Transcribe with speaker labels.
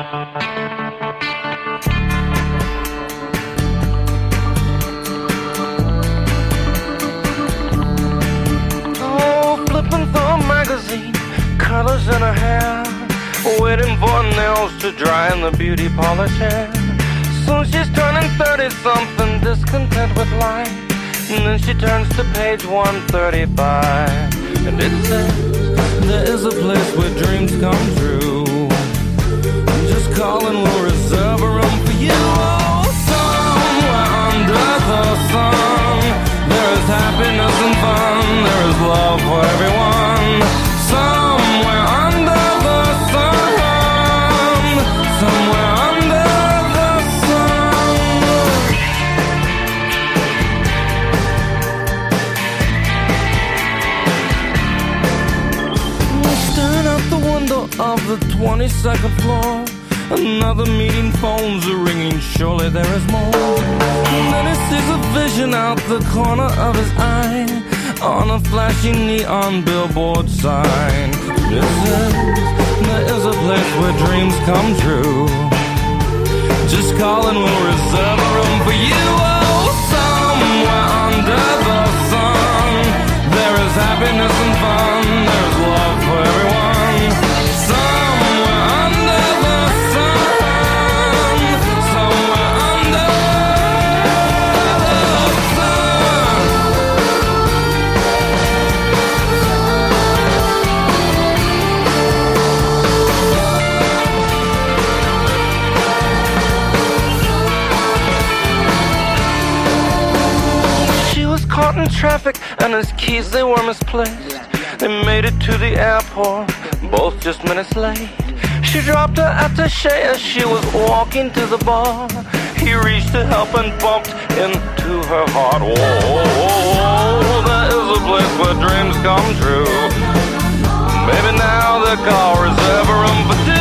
Speaker 1: Oh, flipping through a magazine, colors in her hair, waiting for her nails to dry in the beauty parlor chair. Soon she's turning 30-something, discontent with life. And then she turns to page 135, and it says, there is a place where dreams come true. Just call and we'll reserve a room for you. Oh, somewhere under the sun, there is happiness and fun, there is love for everyone. Somewhere under the sun, somewhere under the sun. Staring out the window of the 22nd floor, another meeting, phones are ringing, surely there is more. And then he sees a vision out the corner of his eye, on a flashing neon billboard sign. It says, there is a place where dreams come true. Just call and we'll reserve a room for you. Oh, somewhere under the sun, there is happiness and fun, there is love for everyone. Somewhere under the sun, somewhere under the sun. She was caught in traffic and his keys, they were misplaced. They made it to the airport, both just minutes late. She dropped her attaché as she was walking to the bar. He reached to help and bumped into her heart. Whoa, there is a place where dreams come true. Maybe now they'll call, reserve a room for two.